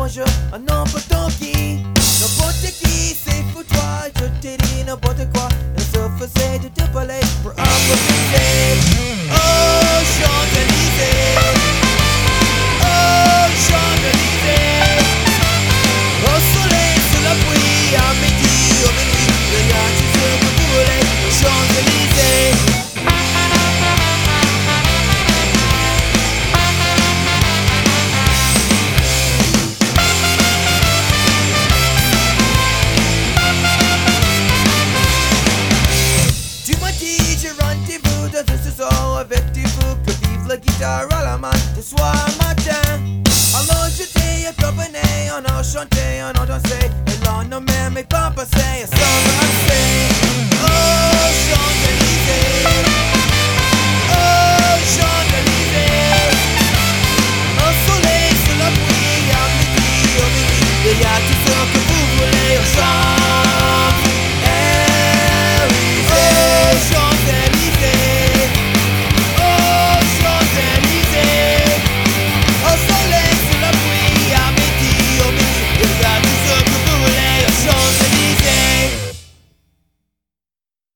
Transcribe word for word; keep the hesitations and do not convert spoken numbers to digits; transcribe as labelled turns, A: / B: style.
A: mange un n'importe qui. N'importe qui, c'est pour toi. Je t'ai dit n'importe quoi. Elle se faisait de te parler pour improviser. Oh, Champs-Élysées. Oh, Champs-Élysées. Au soleil, sous la pluie, à midi, au minuit, rien que ce que vous voulez. Champs-Élysées. Avec du fou que vive la guitare à la main de soir matin. Alors j'étais accompagné, on a chanté, on a dansé, et l'on n'a même pas passé à s'embrasser.